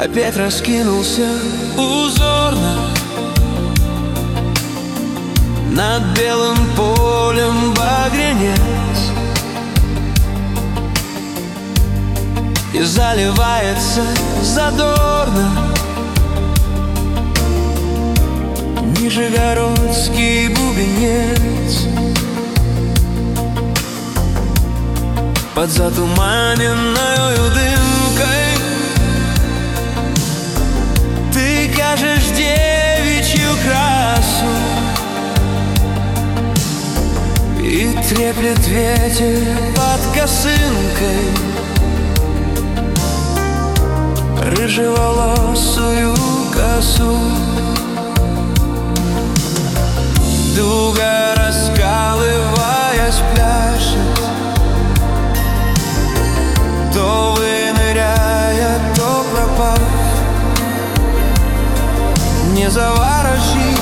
опять раскинулся узорно над белым полем багрянец, и заливается задорно нижегородский бубенец. Под затуманенною дымкой ты кажешь девичью красу, и треплет ветер под косынкой рыжеволосую косу. Дуга, раскалываясь, пляшет, то выныряя, то пропав. Не заворожит,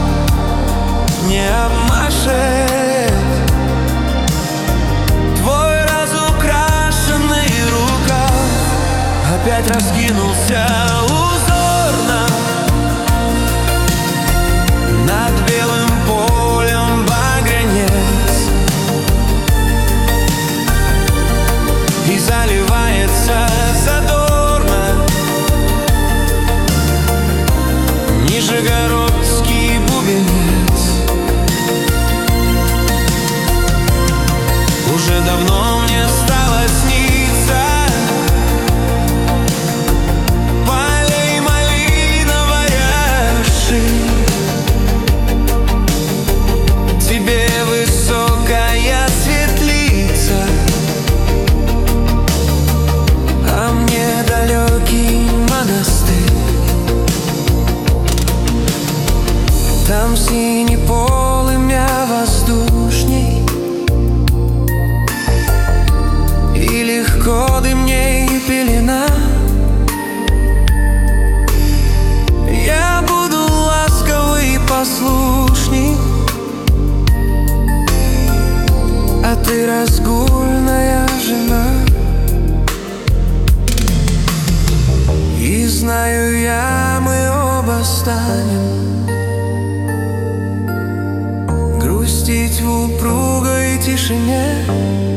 не обмашет твой разукрашенный рукав. Опять раскинулся узорно над белым полем багрянец, и заливается задорно нижегородский бубенец. Уже давно мне стало сниться полей малиновой рощи, тебе высокая светлица, а мне далекий монастырь. Там синий полымя воздушней, и легко дымней пелена. Я буду ласковый и послушный, а ты разгульная жена. И знаю я, мы оба станем грустить в упругой тишине.